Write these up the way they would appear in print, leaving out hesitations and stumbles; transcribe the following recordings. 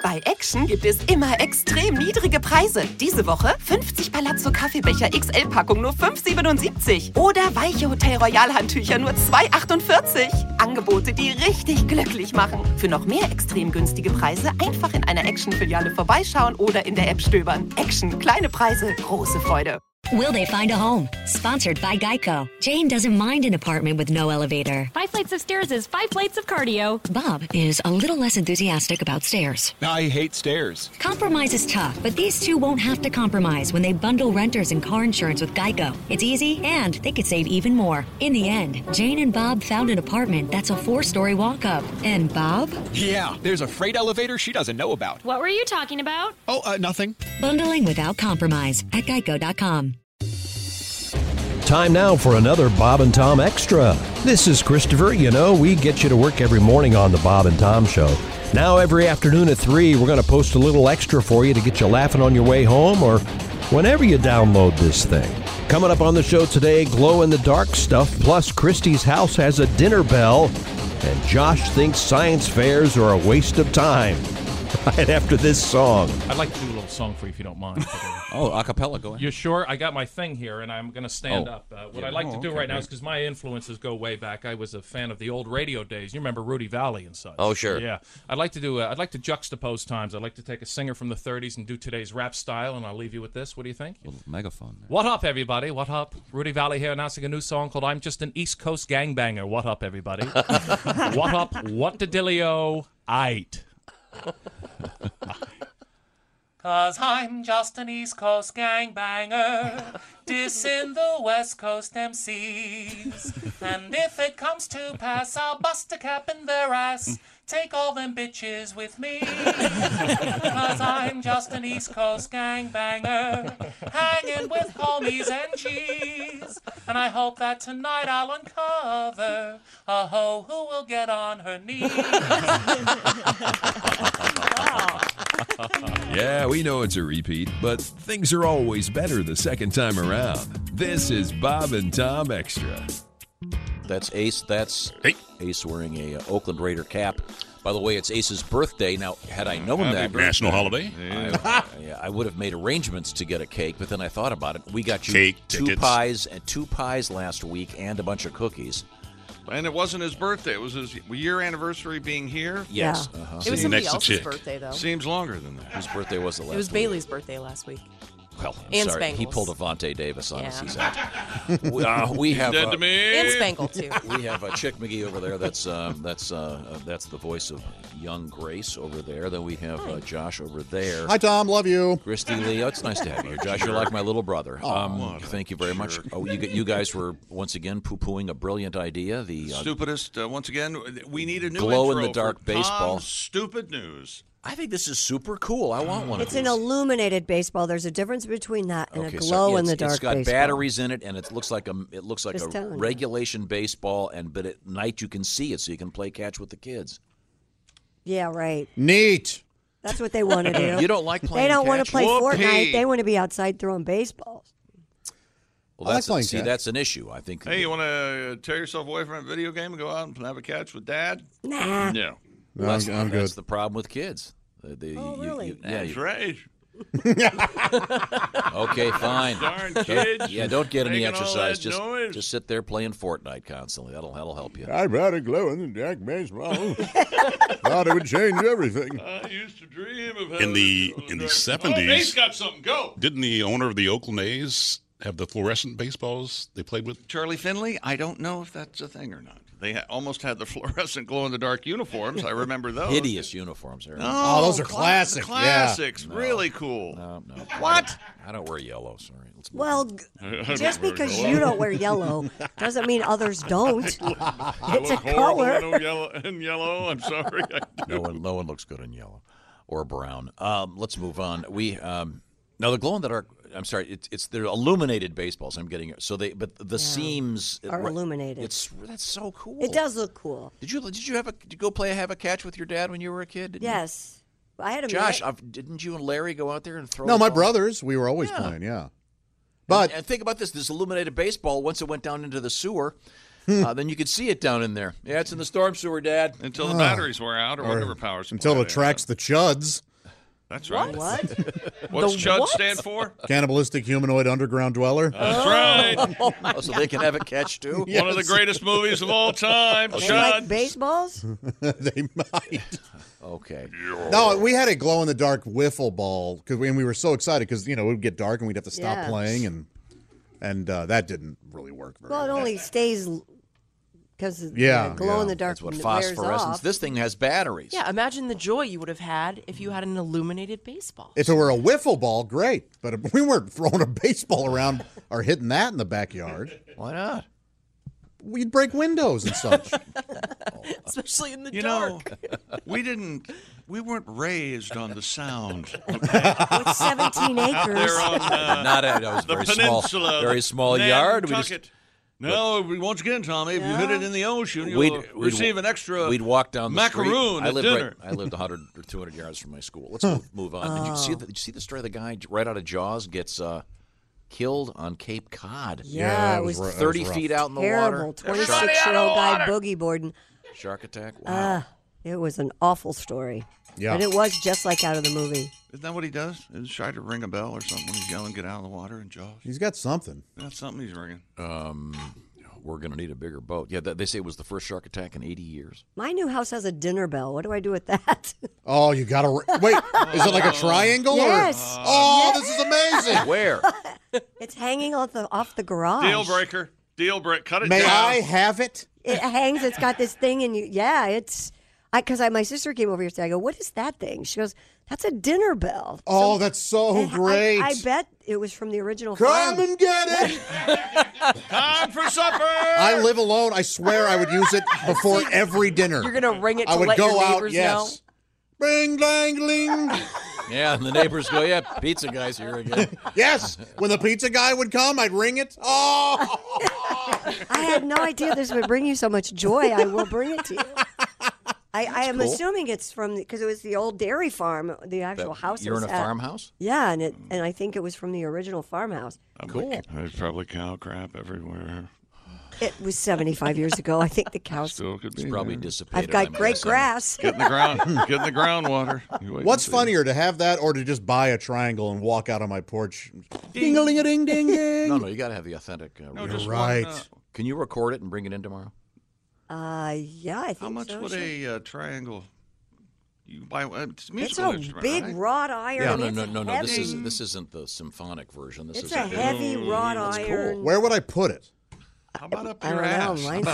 Bei Action gibt es immer extrem niedrige Preise. Diese Woche 50 Palazzo Kaffeebecher XL-Packung nur 5,77. Oder weiche Hotel Royal Handtücher nur 2,48. Angebote, die richtig glücklich machen. Für noch mehr extrem günstige Preise einfach in einer Action-Filiale vorbeischauen oder in der App stöbern. Action, kleine Preise, große Freude. Will they find a home? Sponsored by Geico. Jane doesn't mind an apartment with no elevator. 5 flights of stairs is 5 plates of cardio. Bob is a little less enthusiastic about stairs. I hate stairs. Compromise is tough, but these two won't have to compromise when they bundle renters and car insurance with Geico. It's easy, and they could save even more. In the end, Jane and Bob found an apartment that's a 4-story walk-up. And Bob? Yeah, there's a freight elevator she doesn't know about. What were you talking about? Oh, nothing. Bundling without compromise at geico.com. Time now for another Bob and Tom Extra. This is Christopher. You know, we get you to work every morning on the Bob and Tom Show. Now, every afternoon at 3, we're going to post a little extra for you to get you laughing on your way home or whenever you download this thing. Coming up on the show today, glow-in-the-dark stuff, plus Christy's house has a dinner bell, and Josh thinks science fairs are a waste of time. Right after this song. I'd like to do a little song for you if you don't mind. Oh, a cappella, go ahead. You're sure? I got my thing here, and I'm going to stand up. What I'd like to do right now is because my influences go way back. I was a fan of the old radio days. You remember Rudy Valley and such. Oh, sure. Yeah. I'd like to do. I'd like to juxtapose times. I'd like to take a singer from the 30s and do today's rap style, and I'll leave you with this. What do you think? A little megaphone there. What up, everybody? What up? Rudy Valley here announcing a new song called I'm Just an East Coast Gangbanger. What up, everybody? What up? What the dillio? Aight. 'Cause I'm just an East Coast gangbanger, dissing the West Coast MCs. And if it comes to pass, I'll bust a cap in their ass, take all them bitches with me. 'Cause I'm just an East Coast gangbanger, hanging with homies and G's. And I hope that tonight I'll uncover a hoe who will get on her knees. Yeah, we know it's a repeat, but things are always better the second time around. This is Bob and Tom Extra. That's Ace. That's Ace wearing a Oakland Raider cap. By the way, it's Ace's birthday. Now, had I known that national holiday, I would have made arrangements to get a cake. But then I thought about it. We got you Cake, two tickets. pies last week, and a bunch of cookies. And it wasn't his birthday. It was his year anniversary being here. Yes. Yeah. Uh-huh. It was somebody else's birthday, though. Seems longer than that. Whose birthday was it last week? It was Bailey's birthday last week. Well, I'm and sorry. Spangles. He pulled Avante Davis on us. Yeah. He's out. We have dead to me. And Spangle, too. We have Chick McGee over there. That's the voice of young Grace over there. Then we have Josh over there. Hi, Tom. Love you. Christy Lee. Oh, it's nice to have you here, Josh. You're like my little brother. Thank you very much. Oh, you guys were once again poo-pooing a brilliant idea. The stupidest. Once again, we need a new glow-in-the-dark baseball. Tom's stupid news. I think this is super cool. I want one of It's these. an illuminated baseball. There's a difference between that and a glow-in-the-dark baseball. It's got batteries in it, and it looks like a Just telling you. regulation baseball. But at night you can see it, so you can play catch with the kids. Yeah, right. Neat. That's what they want to do. You don't like playing They don't want catch? to play Whoopee. Fortnite. They want to be outside throwing baseballs. Well, I like playing catch. that's an issue. I think. Hey, you want to tear yourself away from a video game and go out and have a catch with Dad? Nah. No. No, I'm good. That's the problem with kids. Really? That's right. Okay, fine. Darn kids. Yeah, don't get any making all exercise. that noise. Just sit there playing Fortnite constantly. That'll help you. I'd rather glow in the dark baseball. Thought it would change everything. I used to dream of In the having a- 70s, Oh, Ace got something. Go. didn't the owner of the Oakland A's have the fluorescent baseballs they played with? Charlie Finley, I don't know if that's a thing or not. They almost had the fluorescent glow-in-the-dark uniforms. I remember those. Hideous uniforms. Aaron. No, those are classic. Classics. Yeah. Really cool. No. What? I don't wear yellow. Sorry. Let's move Well, on. just because you don't wear yellow doesn't mean others don't. It's I a look horrible color. in yellow. I'm sorry. I do. No one looks good in yellow or brown. Let's move on. We now the glow in the dark. I'm sorry. They're illuminated baseballs. I'm getting so but the seams Are illuminated. That's so cool. It does look cool. Did you have a catch with your dad when you were a kid? Didn't you? Yes. I had a Josh, didn't you and Larry go out there and throw? No, the my ball? brothers. We were always playing, yeah. But and think about this illuminated baseball, once it went down into the sewer, then you could see it down in there. Yeah, it's in the storm sewer, Dad. Until the batteries wear out or whatever powers. until it attracts the chuds. That's right. What? What's The CHUD what? stand for? Cannibalistic humanoid underground dweller. That's right. Oh, so they can have a catch too. Yes. One of the greatest movies of all time. They CHUD. like baseballs? They might. Okay. No, we had a glow-in-the-dark wiffle ball because we were so excited because, it would get dark and we'd have to stop Yeah. playing, and that didn't really work very Well, it well. only stays because Yeah, the glow in the dark That's what wears phosphorescence. off. This thing has batteries. Yeah, imagine the joy you would have had if you had an illuminated baseball. If it were a wiffle ball, great. But if we weren't throwing a baseball around or hitting that in the backyard, Why not? we'd break windows and such. Especially in the You dark. know, we weren't raised on the sound. With 17 acres. They're on Not a, that was the very peninsula. small, very small Nantucket. yard. We just, No, once again, Tommy, if you hit it in the ocean, you'll we'd receive an extra We'd walk down the macaroon street. at dinner. I lived 100 or 200 yards from my school. Let's move on. Did you see the story of the guy right out of Jaws gets killed on Cape Cod? Yeah, it was 30 feet out in the terrible. water. 26-year-old guy boogie boarding. Shark attack. Wow. It was an awful story. Yeah. But it was just like out of the movie. Isn't that what he does? Is try to ring a bell or something when he's yelling, "Get out of the water!" in Jaws. He's got something. That's something he's ringing. We're going to need a bigger boat. Yeah, they say it was the first shark attack in 80 years. My new house has a dinner bell. What do I do with that? Oh, you got to wait. Is it like a triangle? Yes. Or? Oh, this is amazing. Where? It's hanging off the garage. Deal breaker. Deal break. Cut it May down. I have it? It hangs. It's got this thing, and it's. Because my sister came over here today. I go, "What is that thing?" She goes, "That's a dinner bell." Oh, that's so And great. I bet it was from the original. Come farm. and get it. Time for supper. I live alone. I swear I would use it before every dinner. You're going to ring it to I would let go your out, neighbors yes. Bing, dang, ling. Yeah, and the neighbors go, "Yeah, pizza guy's here again." Yes. When the pizza guy would come, I'd ring it. Oh. I had no idea this would bring you so much joy. I will bring it to you. I am cool. assuming it's from because it was the old dairy farm, the actual house. You're in a it was at. farmhouse? Yeah, and I think it was from the original farmhouse. Cool. There's probably cow crap everywhere. It was 75 years ago. I think the cows. Still could be. It's probably there. dissipated. I've got I'm great guessing. grass. Get in the ground. Get in the groundwater. You wait What's and see. funnier, to have that or to just buy a triangle and walk out on my porch? Ding-a-ling-a-ding-ding-ding. No, you got to have the authentic. No, You're just right. one, Can you record it and bring it in tomorrow? Yeah, I think how much so. would sure. a triangle? You buy it's It's musical a instrument, big right? wrought iron. Yeah, I mean, no. it's This isn't the symphonic version. This It's is a heavy wrought That's cool. iron. Where would I put it? How about up I your don't know. ass? Mine's-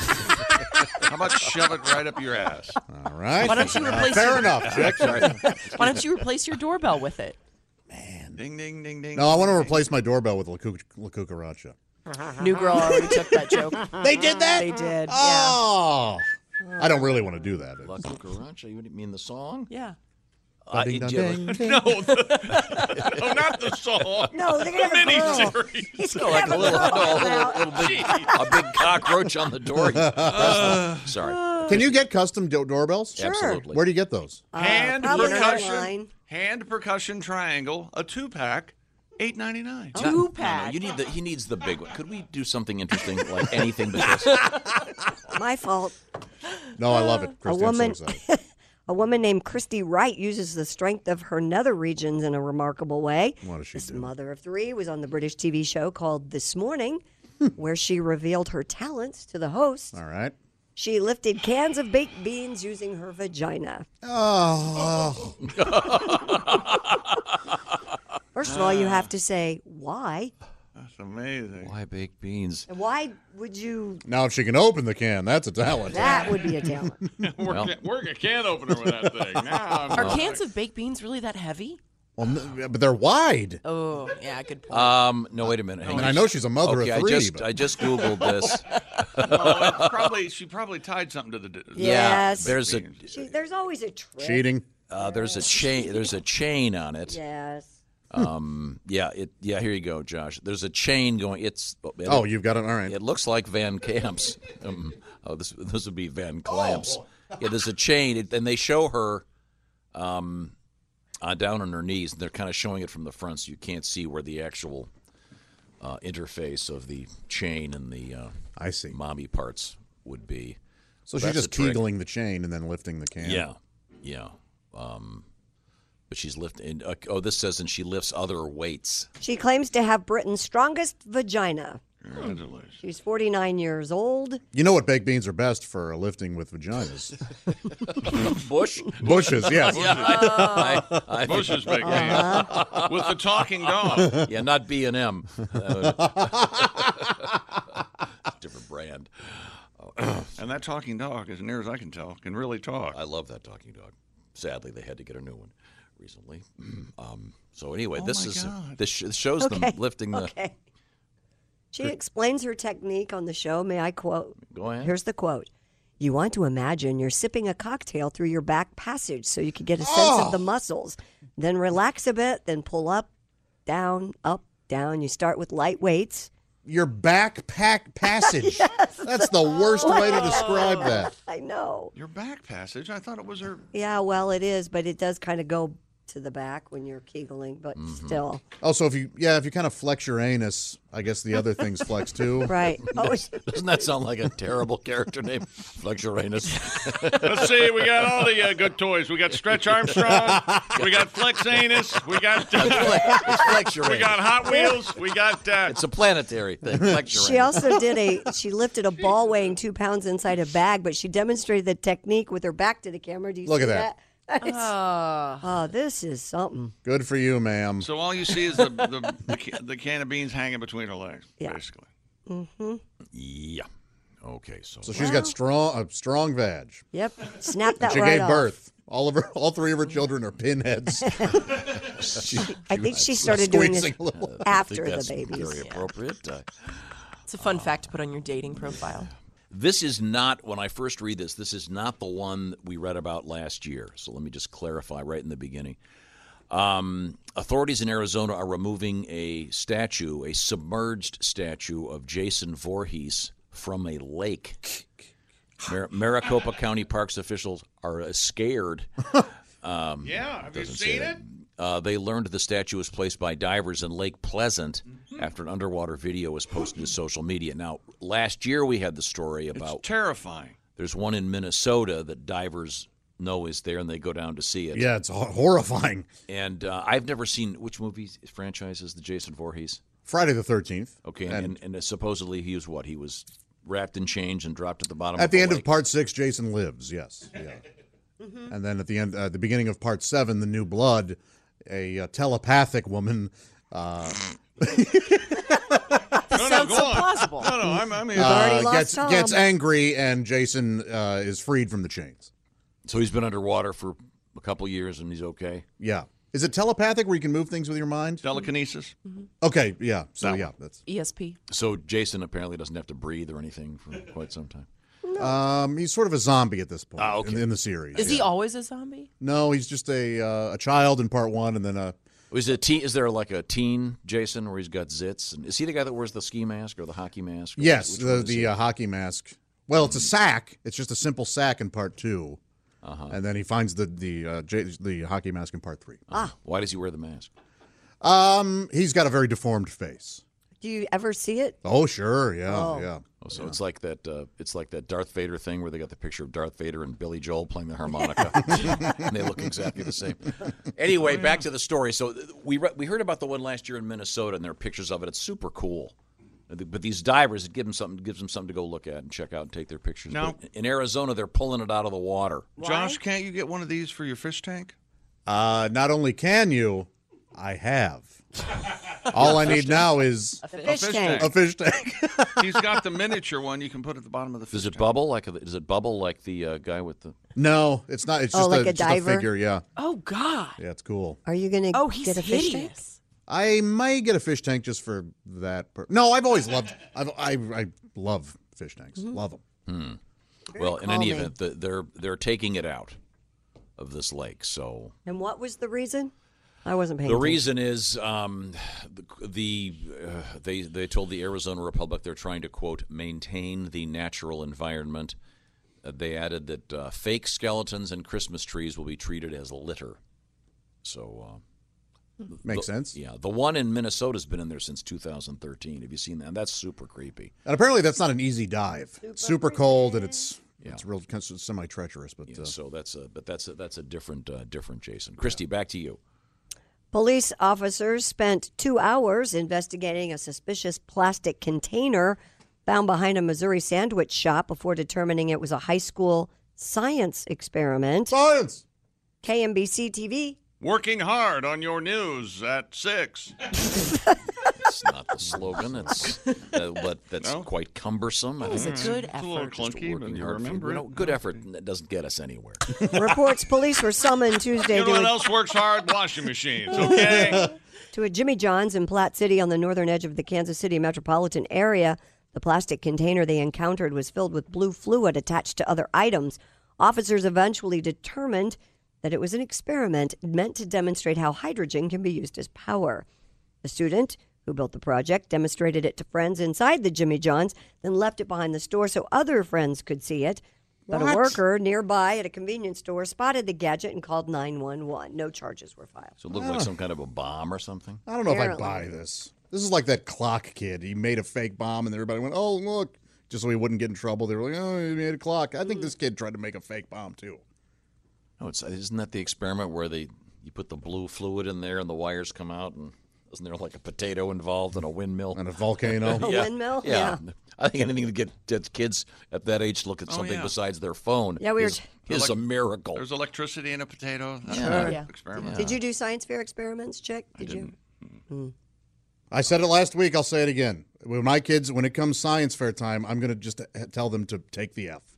How about shove it right up your ass? All right. Why don't you replace Fair your- enough, Chick. Why don't you replace your doorbell with it? Ding, ding, ding, ding. No, I want to replace my doorbell with La Cucaracha. New girl already took that joke. They did that? They did. Oh. I don't really want to do that. La Cucaracha? You mean the song? Yeah. Ding, ding, ding, ding. No, no, not the song. No, they're gonna have a girl. Miniseries. He's No, gonna like have a little, girl big, out. a big cockroach on the door. Sorry. Can you get custom doorbells? Sure. Absolutely. Where do you get those? Hand Probably percussion. online. Hand percussion triangle, a 2-pack, $8.99. Two-pack. You need he needs the big one. Could we do something interesting, like anything but this? My fault. No, I love it, Christy. woman- I'm so excited. A woman named Christy Wright uses the strength of her nether regions in a remarkable way. What does she This do? mother of three was on the British TV show called This Morning, where she revealed her talents to the host. All right. She lifted cans of baked beans using her vagina. Oh. First of all, you have to say why. That's amazing. Why baked beans? And why would you? Now, if she can open the can, that's a talent. That would be a talent. Work a can opener with that thing. Now Are cans of baked beans really that heavy? Well, but they're wide. Oh, yeah, good point. No, wait a minute. Hang And on. I know she's a mother Okay, of three. I just Googled this. she probably tied something to the. Yes. There's There's always a trick. Cheating. there's a chain. There's a chain on it. Yes. Yeah. Here you go, Josh. There's a chain going. Oh, you've got it. All right. It looks like Van Camp's. This would be Van Clamps. Yeah, there's a chain, and they show her down on her knees, and they're kind of showing it from the front, so you can't see where the actual interface of the chain and the I see mommy parts would be. So she's that's just the trick. keegling the chain and then lifting the can. Yeah. But but she's lifting. This says, and she lifts other weights. She claims to have Britain's strongest vagina. Congratulations. She's 49 years old. You know what baked beans are best for lifting with vaginas? Bushes, yes. Yeah, Bushes baked beans. With the talking dog. Yeah, not B&M. Different brand. And that talking dog, as near as I can tell, can really talk. I love that talking dog. Sadly, they had to get a new one recently. So anyway, this shows them lifting the... Okay. She explains her technique on the show. May I quote? Go ahead. Here's the quote. You want to imagine you're sipping a cocktail through your back passage so you can get a sense of the muscles. Then relax a bit, then pull up, down. You start with light weights. Your backpack passage. Yes. That's the worst way to describe that. I know. Your back passage? I thought it was her... Yeah, well, it is, but it does kind of go to the back when you're kegling, but still. Also, if you kind of flex your anus, I guess the other things flex too. Right. Doesn't that sound like a terrible character name? Flex your anus. Let's see. We got all the good toys. We got Stretch Armstrong. We got Flex Anus. We got it's Flex your we anus. got Hot Wheels. We got It's a planetary thing. Flex your She anus. also she lifted a ball weighing 2 pounds inside a bag, but she demonstrated the technique with her back to the camera. Do you Look see at that. Oh, this is something. Good for you, ma'am. So all you see is the can of beans hanging between her legs, basically. Mm-hmm. Yeah. Okay. So she's got a strong vag. Yep. Snap that She right gave off. birth. All three of her children are pinheads. I think she started doing this squeezing a little. after I think the that's babies. very appropriate. It's a fun fact to put on your dating profile. This is not, when I first read this is not the one we read about last year. So let me just clarify right in the beginning. Authorities in Arizona are removing a submerged statue of Jason Voorhees from a lake. Maricopa County Parks officials are scared. Yeah, have you seen it? They learned the statue was placed by divers in Lake Pleasant after an underwater video was posted to social media. Now, last year we had the story about... It's terrifying. There's one in Minnesota that divers know is there, and they go down to see it. Yeah, it's horrifying. And I've never seen... Which movie franchise is the Jason Voorhees? Friday the 13th. Okay, and supposedly he was what? He was wrapped in chains and dropped at the bottom At the end lake. of part 6, Jason lives, yes. Yeah. And then at the beginning of part 7, The New Blood, a telepathic woman... Sounds so plausible. No, I'm here. Gets angry, and Jason is freed from the chains. So he's been underwater for a couple years, and he's okay? Yeah. Is it telepathic where you can move things with your mind? Telekinesis. Okay, yeah. So, yeah. That's ESP. So Jason apparently doesn't have to breathe or anything for quite some time. he's sort of a zombie at this point okay. in the series. Is he always a zombie? No, he's just a child in part 1, and then a... Is there like a teen Jason where he's got zits? And is he the guy that wears the ski mask or the hockey mask? Yes, the hockey mask. Well, it's a sack. It's just a simple sack in part 2. And then he finds the hockey mask in part 3. Why does he wear the mask? He's got a very deformed face. Do you ever see it? Oh, sure, yeah. Oh, so it's like that. It's like that Darth Vader thing where they got the picture of Darth Vader and Billy Joel playing the harmonica, and they look exactly the same. Anyway, back to the story. So we heard about the one last year in Minnesota, and there are pictures of it. It's super cool. But these divers, it gives them something to go look at and check out and take their pictures. Now, but in Arizona, they're pulling it out of the water. Josh, can't you get one of these for your fish tank? Not only can you, I have. All I need now is a fish tank. A fish tank. He's got the miniature one you can put at the bottom of the fish tank. Does it bubble like the guy with the... No, it's not. It's just, like a just a diver? figure, yeah. Oh, God. Yeah, it's cool. Are you going to get a fish tank? I may get a fish tank just for that. No, I've always loved. I love fish tanks. Love them. Well, in any event, they're taking it out of this lake. So. And what was the reason? I wasn't paying The attention. reason is they told the Arizona Republic they're trying to, quote, maintain the natural environment. They added that fake skeletons and Christmas trees will be treated as litter. So. Makes sense. Yeah, the one in Minnesota's been in there since 2013. Have you seen that? That's super creepy. And apparently that's not an easy dive. It's super cold and it's real kind of semi-treacherous. But so that's a different Jason. Christy, back to you. Police officers spent 2 hours investigating a suspicious plastic container found behind a Missouri sandwich shop before determining it was a high school science experiment. Science! KMBC TV. Working hard on your news at 6. It's not the slogan. It's but that's quite cumbersome. It was a good It's a little effort. clunky, but you remember it. Good effort that doesn't get us anywhere. Reports police were summoned Tuesday You know what else works hard? Washing machines, okay? to a Jimmy John's in Platte City on the northern edge of the Kansas City metropolitan area. The plastic container they encountered was filled with blue fluid attached to other items. Officers eventually determined that it was an experiment meant to demonstrate how hydrogen can be used as power. The student who built the project demonstrated it to friends inside the Jimmy John's, then left it behind the store so other friends could see it. But What? a worker nearby at a convenience store spotted the gadget and called 911. No charges were filed. So it looked like some kind of a bomb or something. I don't know Apparently. if I buy this. This is like that clock kid. He made a fake bomb, and everybody went, "Oh, look!" Just so he wouldn't get in trouble. They were like, "Oh, he made a clock." I think this kid tried to make a fake bomb too. No, isn't that the experiment where you put the blue fluid in there and the wires come out, and isn't there like a potato involved and a windmill and a volcano? A windmill? Yeah. I think anything to get kids at that age to look at something besides their phone Yeah, we were is a miracle. There's electricity in a potato. That's Yeah. a good Yeah. experiment. Did you do science fair experiments, Chick? Did you? I said it last week. I'll say it again. When my kids, when it comes science fair time, I'm going to just tell them to take the F.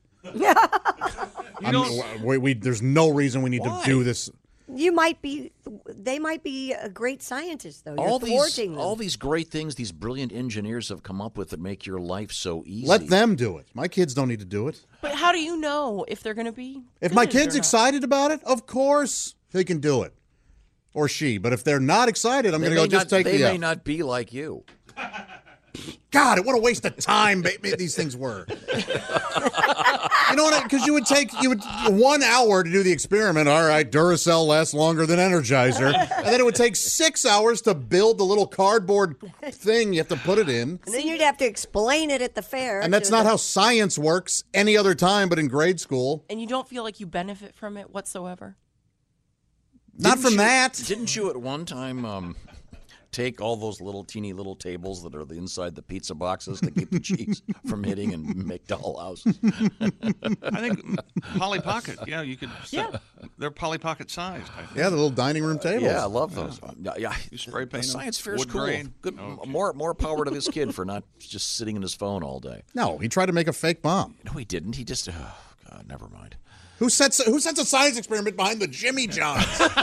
There's no reason we need to do this. They might be a great scientist, though. You're all thwarting them. these great things these brilliant engineers have come up with that make your life so easy. Let them do it. My kids don't need to do it. But how do you know if they're going to be? If my good or kid's not? excited about it, of course they can do it. Or she. But if they're not excited, I'm going to go just take the They F. may not be like you. God, what a waste of time these things were. You know what? Because you would 1 hour to do the experiment. All right, Duracell lasts longer than Energizer, and then it would take 6 hours to build the little cardboard thing you have to put it in. And then you'd have to explain it at the fair. And that's to not the- how science works any other time, but in grade school. And you don't feel like you benefit from it whatsoever? Not from that. Didn't you at one time take all those teeny little tables that are inside the pizza boxes to keep the cheese from hitting and make dollhouses? I think Polly Pocket. Yeah, you could. They're Polly Pocket sized. I think. Yeah, the little dining room tables. Yeah, I love those. Yeah, You spray paint them? Science fair is Wood cool. grain? Good, Okay. more power to this kid for not just sitting in his phone all day. No, he tried to make a fake bomb. No, he didn't. He just. Oh God, never mind. Who sets a science experiment behind the Jimmy John's?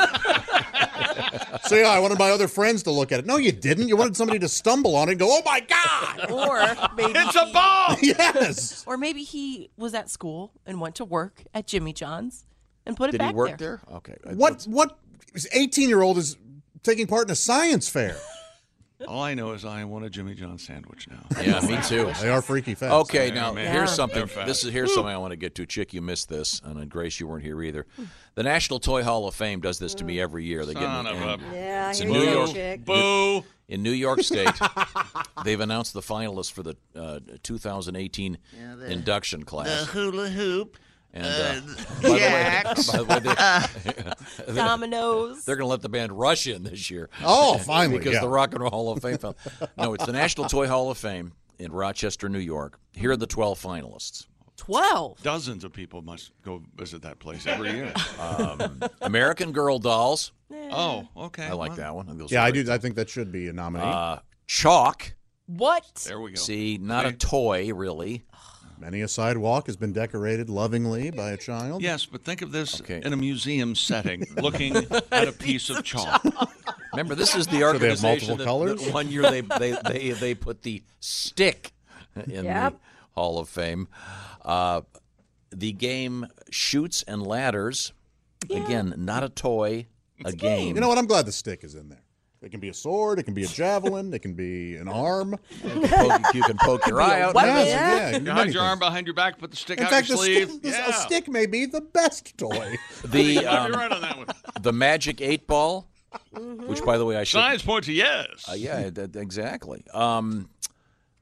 So yeah, I wanted my other friends to look at it. No, you didn't. You wanted somebody to stumble on it and go, "Oh my God!" Or maybe It's a bomb. Yes. Or maybe he was at school and went to work at Jimmy John's and put it Did back he work there? Okay. What 18-year-old is taking part in a science fair? All I know is I want a Jimmy John sandwich now. Yeah, me too. They are freaky fast. Okay, Yeah, now man. here's Yeah. something. They're fast. Here's something I want to get to. Chick, you missed this, and Grace, you weren't here either. The National Toy Hall of Fame does this to me every year. They Son of a- Yeah, It's here in you New go, York. Chick. Boo. In New York State, they've announced the finalists for the 2018 induction class. hula hoop. And by the way- Jacks. by the way, Dominoes. they're going to let the band Rush in this year. Oh, finally, because yeah. the Rock and Roll Hall of Fame fell. No, it's the National Toy Hall of Fame in Rochester, New York. Here are the 12 finalists. 12. Dozens of people must go visit that place every year. American Girl dolls. Oh, okay. I like that one. Those Yeah, are I great. do. I think that should be a nominee. Chalk. What? There we go. See, not a toy, really. Many a sidewalk has been decorated lovingly by a child. Yes, but think of this Okay. in a museum setting, looking at a piece of chalk. Remember, this is the they have organization multiple that colors? one year they put the stick in Yep. the Hall of Fame. The game Chutes and Ladders. Again, not a toy, a game. You know what? I'm glad the stick is in there. It can be a sword. It can be a javelin. It can be an arm. You can poke your eye out. Yes, Yeah. yeah, it can be You hide many your arm things. behind your back, put the stick In out fact, your the sleeve. stick, Yeah. a stick may be the best toy. The You're right on that one. the Magic 8 Ball, which, by the way, I should. Science point to yes. Yeah, exactly.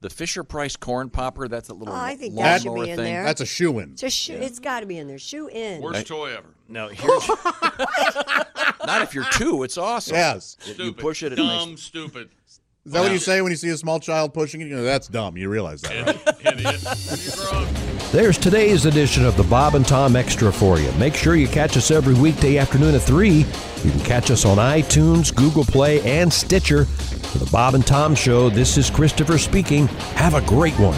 The Fisher-Price corn popper, that's a little I think that should lawnmower be in thing. there. That's a shoe-in. It's got to be in there. Shoe in. Worst toy ever. No, here's not if you're 2. It's awesome. Yes. If Stupid. you push it, Dumb, stupid. Is that what you say when you see a small child pushing it? You know, that's dumb. You realize that, right? Idiot. He's wrong. There's today's edition of the Bob and Tom Extra for you. Make sure you catch us every weekday afternoon at 3. You can catch us on iTunes, Google Play, and Stitcher. For the Bob and Tom Show, this is Christopher speaking. Have a great one.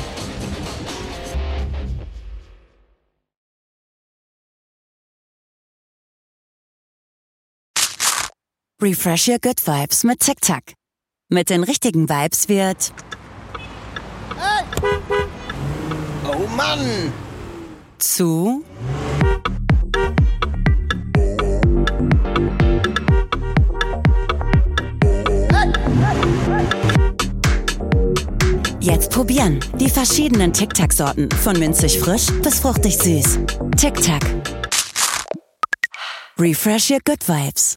Refresh your good vibes mit TikTok. Mit den richtigen Vibes wird... Oh Mann! Zu... Jetzt probieren. Die verschiedenen Tic-Tac-Sorten. Von minzig frisch bis fruchtig süß. Tic-Tac. Refresh your good vibes.